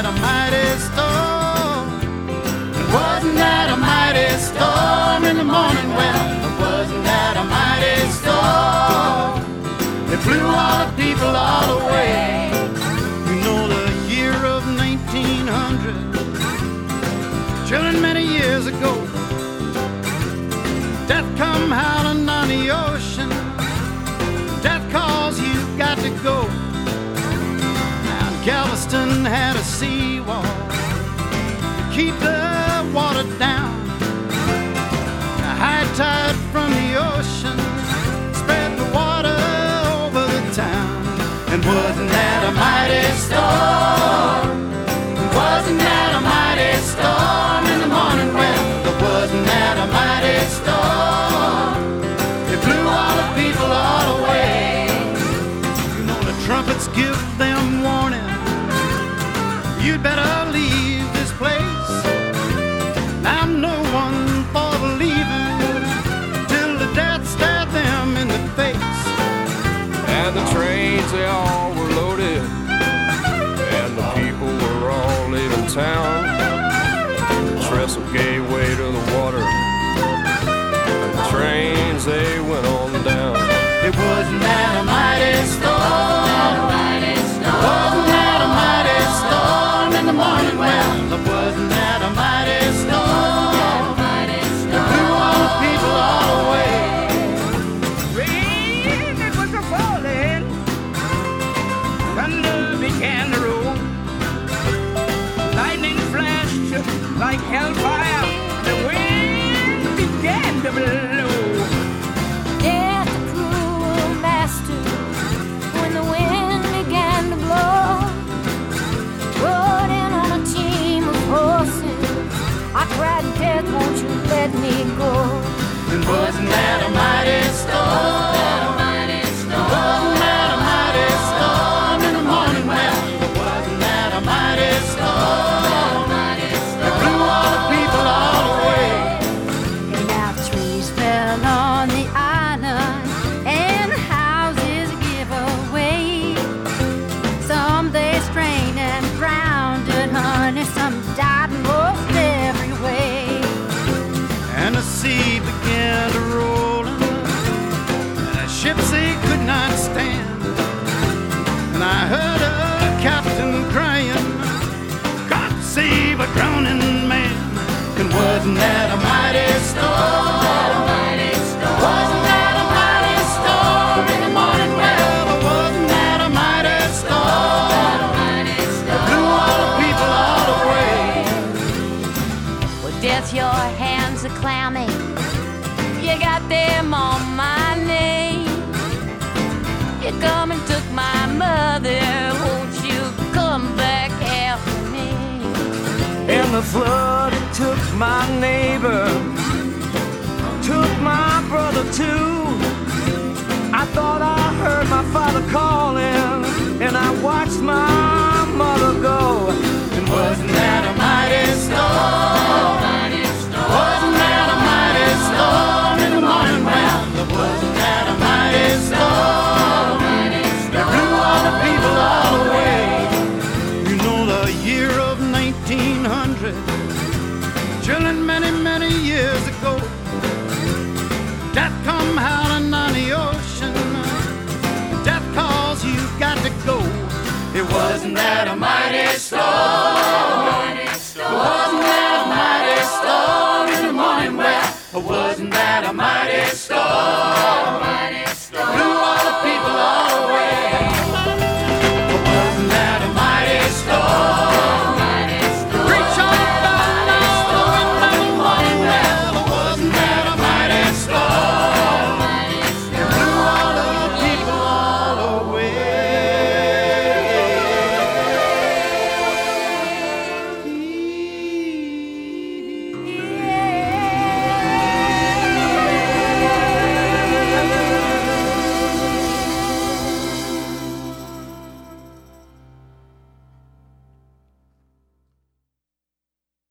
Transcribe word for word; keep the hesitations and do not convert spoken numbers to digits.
that a mighty storm? Wasn't that a mighty storm in the morning? Well, wasn't that a mighty storm? It blew all the people all away. You know the year of nineteen hundred, children, many years ago, death come howling on the ocean. Death calls, you've got to go. Now Galveston had a seawall to keep the water down. A high tide from the ocean spread the water over the town. And wasn't that a mighty storm? Wasn't that a mighty storm in the morning? Well, wasn't that a mighty storm? It blew all the people all away. You know the trumpets give them warning. You'd better leave this place. I'm no one for believing till the death stared them in the face. And the trains, they all were loaded, and the people were all leaving town. The trestle gave way to the water, and the trains, they went on down. It wasn't that a mighty storm? Wasn't that a mighty storm in the morning? Well, wasn't that a mighty storm? It blew all the people all away. Rain, it was a falling, thunder began to roll, lightning flashed like hellfire, the wind began to blow. Death, the cruel master, when the wind began to blow, rode in on a team of horses. I cried, death, won't you let me go? And wasn't that a mighty storm? Wasn't that a mighty storm in the morning? Well, wasn't that a mighty storm? It blew all the people all away. Now the trees fell on the island and the houses give away. Some they strained and drowned, honey. Some died most every way. And the sea began to roll, and the ships they could not stand. And I heard a captain crying, God save a drowning man. And wasn't that a mighty storm? Wasn't that a mighty storm in the morning? Well, wasn't that a mighty storm? It blew all the people all away. Well, death, your hands are clammy. You got them on my name. You come and took my mother. Won't you come back after me? And the flood it took my neighbor, took my brother too. I thought I heard my father calling, and I watched my mother go. And wasn't that a mighty storm? Wasn't that a mighty storm in the morning? Well, wasn't that a mighty storm? It blew all the people all away. You know the year of nineteen hundred, children, many, many years ago, death come howling on the ocean. Death calls, you've got to go. It wasn't that a mighty storm?